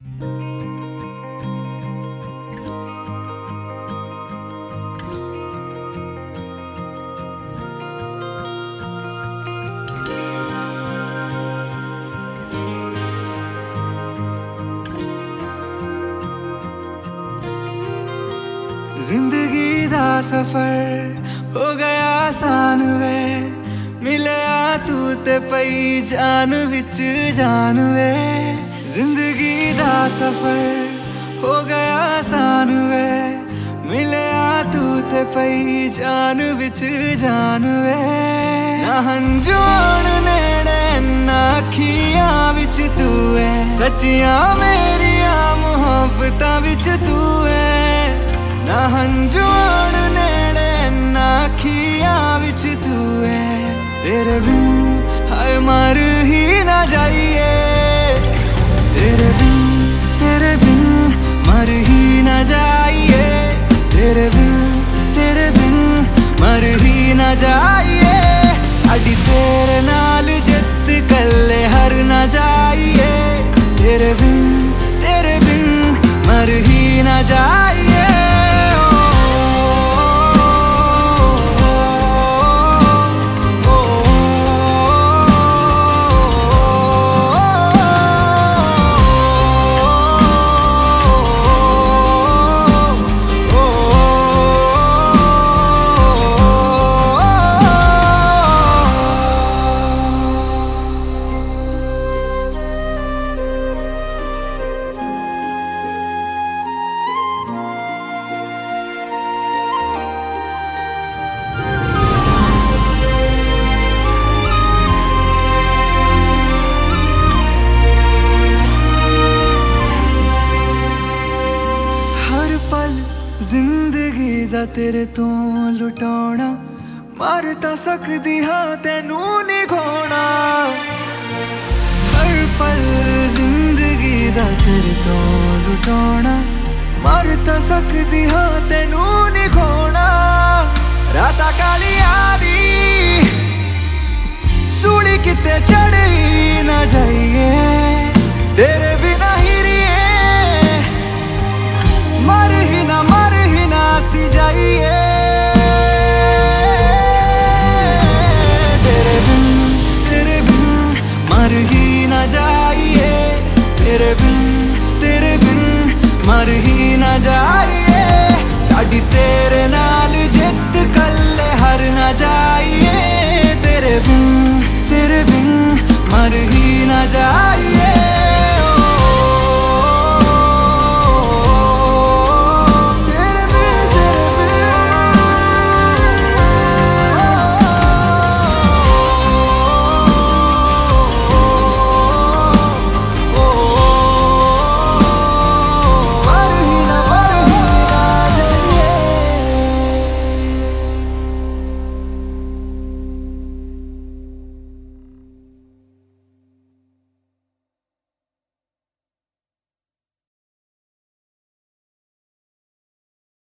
जिंदगी दा सफर हो गया आसान वे, मिलिया तू ते पई जान विच जान वे। जिंदगी दा सफर हो गया आसान वे, मिलिया तू ते पई जान विच जान वे। ना हंजूण नेड़े ना अखियां विच तू है, सच्चियां मेरिया मुहब्बतां विच तू है। ना हंजूण नेड़े ना अखियां विच तू है, तेरे बिन हाय मर ही ना जाइए। तेरे बिन मर ही ना जाइए। तेरे बिन मर ही ना जाइए। साडी तेरे नाल जित कल्ले हर ना जाइए। तेरे बिन मर ही ना जाइए। जिंदगी दा तेरे तो लुटाना, मर तां सकदी हां तैनू नहीं खोना। हर पल जिंदगी दा तेरे तो लुटाना, मर तां सकदी हां तैनू नहीं खोना। राता कालिया दी सूली किते चढ़ी ना जाइए। तेरे बिना सी जाइए। तेरे बिन मर ही ना जाइए। तेरे बिन मर ही ना जाइए। साडी तेरे नाल जित कल्ले हर ना जाइए। तेरे बिन मर ही ना जाइए।